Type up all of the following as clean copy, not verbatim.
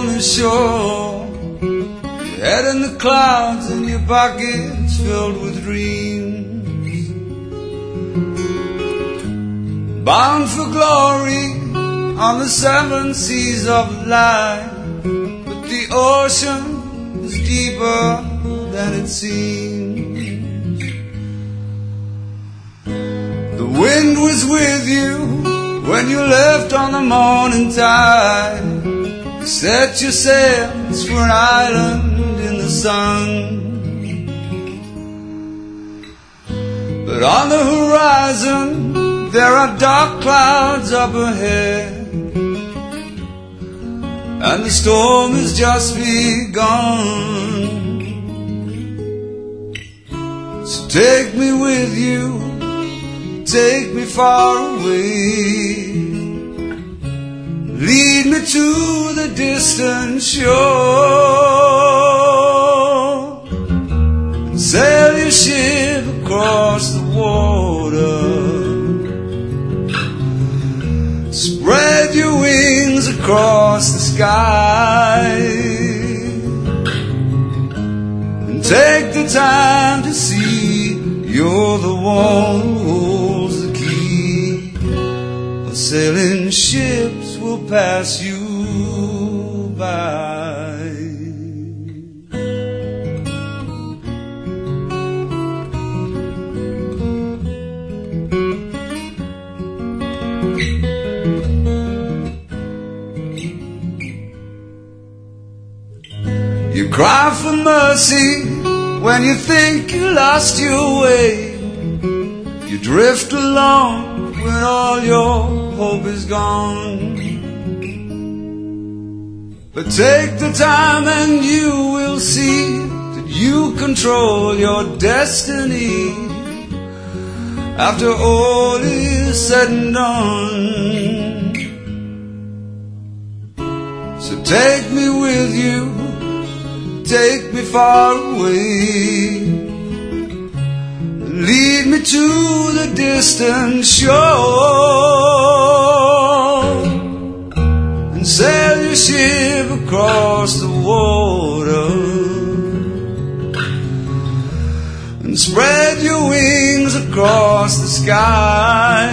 on the shore, your head in the clouds and your pockets filled with dreams. Bound for glory on the seven seas of life, but the ocean is deeper than it seems. The wind was with you when you left on the morning tide. You set your sails for an island in the sun. But on the horizon there are dark clouds up ahead, and the storm has just begun. So take me with you, take me far away, lead me to the distant shore, sail your ship across the water, spread your wings across the sky, and take the time to see you're the one who holds the key. The sailing ships will pass you by. You cry for mercy when you think you lost your way. You drift along when all your hope is gone. But take the time and you will see that you control your destiny. After all is said and done, so take me with you, take me far away, lead me to the distant shore, and sail your ship across the water, and spread your wings across the sky,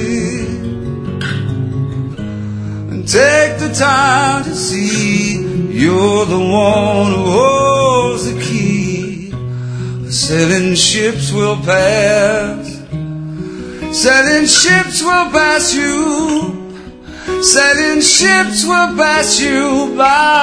and take the time to see you're the one who holds the key. The sailing ships will pass, sailing ships will pass you, sailing ships will pass you by.